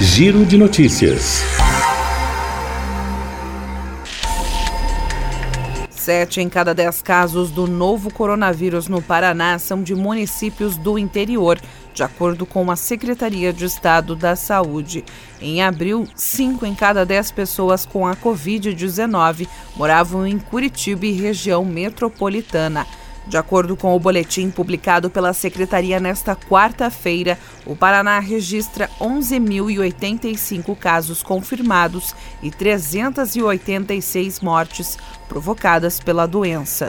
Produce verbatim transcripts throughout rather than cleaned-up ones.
Giro de Notícias. Sete em cada dez casos do novo coronavírus no Paraná são de municípios do interior, de acordo com a Secretaria de Estado da Saúde. Em abril, cinco em cada dez pessoas com a covid dezenove moravam em Curitiba e região metropolitana. De acordo com o boletim publicado pela Secretaria nesta quarta-feira, o Paraná registra onze mil e oitenta e cinco casos confirmados e trezentas e oitenta e seis mortes provocadas pela doença.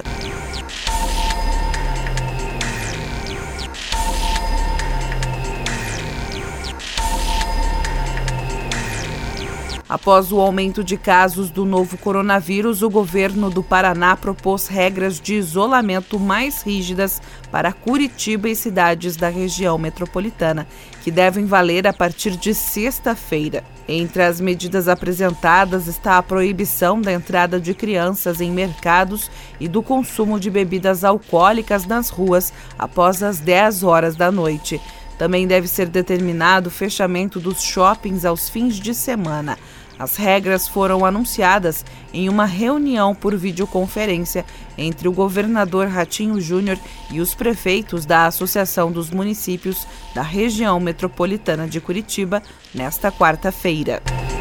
Após o aumento de casos do novo coronavírus, o governo do Paraná propôs regras de isolamento mais rígidas para Curitiba e cidades da região metropolitana, que devem valer a partir de sexta-feira. Entre as medidas apresentadas está a proibição da entrada de crianças em mercados e do consumo de bebidas alcoólicas nas ruas após as dez horas da noite. Também deve ser determinado o fechamento dos shoppings aos fins de semana. As regras foram anunciadas em uma reunião por videoconferência entre o governador Ratinho Júnior e os prefeitos da Associação dos Municípios da Região Metropolitana de Curitiba nesta quarta-feira.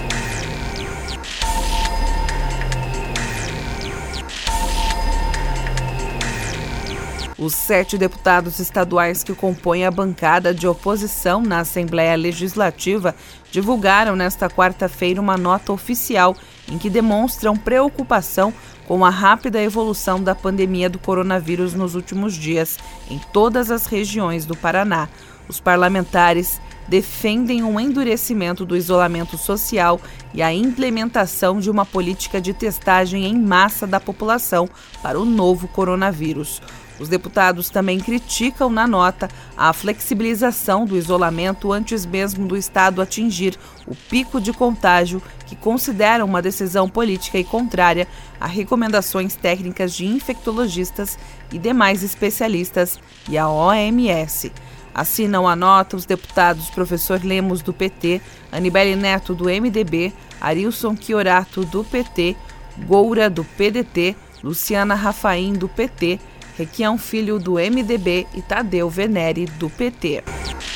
Os sete deputados estaduais que compõem a bancada de oposição na Assembleia Legislativa divulgaram nesta quarta-feira uma nota oficial em que demonstram preocupação com a rápida evolução da pandemia do coronavírus nos últimos dias em todas as regiões do Paraná. Os parlamentares defendem um endurecimento do isolamento social e a implementação de uma política de testagem em massa da população para o novo coronavírus. Os deputados também criticam na nota a flexibilização do isolamento antes mesmo do Estado atingir o pico de contágio, que consideram uma decisão política e contrária a recomendações técnicas de infectologistas e demais especialistas e a O M S. Assinam a nota os deputados professor Lemos, do P T, Anibele Neto, do M D B, Arilson Chiorato, do P T, Goura, do P D T, Luciana Rafaim, do P T, Requião Filho, do M D B e Tadeu Venere, do P T.